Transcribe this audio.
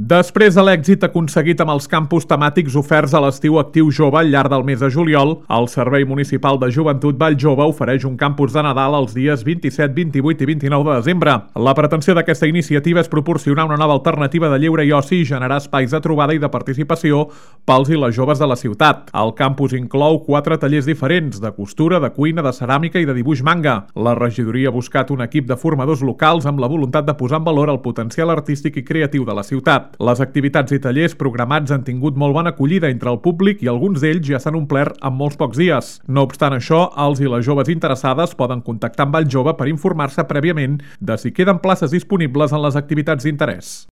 Després de l'èxit aconseguit amb els campus temàtics oferts a l'estiu actiu jove al llarg del mes de juliol, el Servei Municipal de Joventut Valljove ofereix un campus de Nadal els dies 27, 28 i 29 de desembre. La pretensió d'aquesta iniciativa és proporcionar una nova alternativa de lleure i oci i generar espais de trobada i de participació pels i les joves de la ciutat. El campus inclou 4 tallers diferents, de costura, de cuina, de ceràmica i de dibuix manga. La regidoria ha buscat un equip de formadors locals amb la voluntat de posar en valor el potencial artístic i creatiu de la ciutat. Les activitats i tallers programats han tingut molt bona acollida entre el públic i alguns d'ells ja s'han omplert en molts pocs dies. No obstant això, els i les joves interessades poden contactar amb Valljove per informar-se prèviament de si queden places disponibles en les activitats d'interès.